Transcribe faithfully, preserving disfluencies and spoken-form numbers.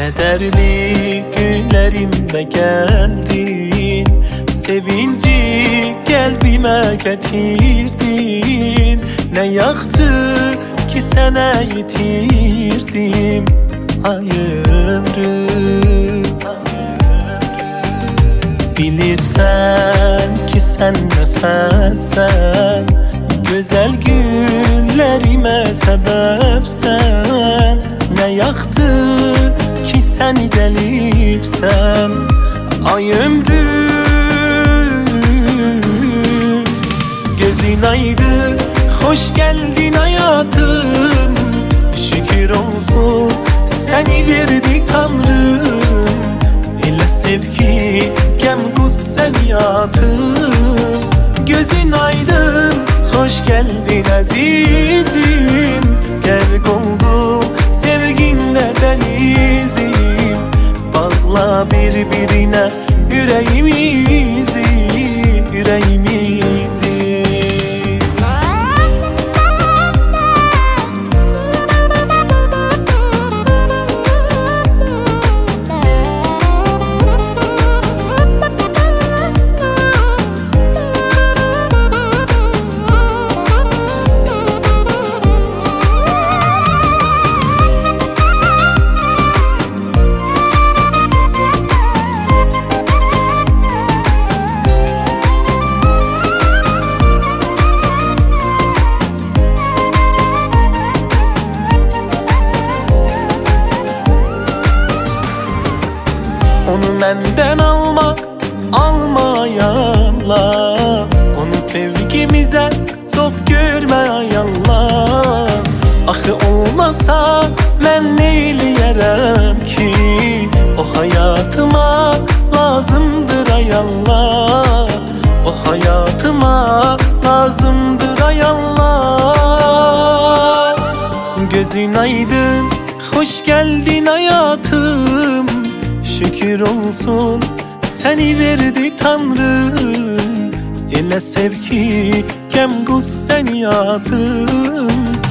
Kederli günlerimde geldin, sevinci kalbime getirdin. Ne yaktı ki sana yitirdim ay ömrüm. Bilirsen ki sen nefessen, güzel günlerime sebepsen. Ne yaktı ki sen gelipsen ay ömrüm. Gözün aydın, hoş geldin hayatım. Şükür olsun seni verdi Tanrım. Elə sev ki gəm qüssəm yatım. Gözün aydın, hoş geldin azizim. Gərq oldum sevginlə dənizim. Bağla bir-birinə ürəyimizi, ürəyimizi. Onu məndən alma, almayanlar. Onu sevgimizə çox görmə ayanlar. Axı olmasa mən neyləyərəm ki? O hayatıma lazımdır ayanlar. O hayatıma lazımdır ayanlar. Gözün aydın, hoş geldin hayatım. Şükür olsun seni verdi Tanrım. Elə sev ki gəm qüssen yatım.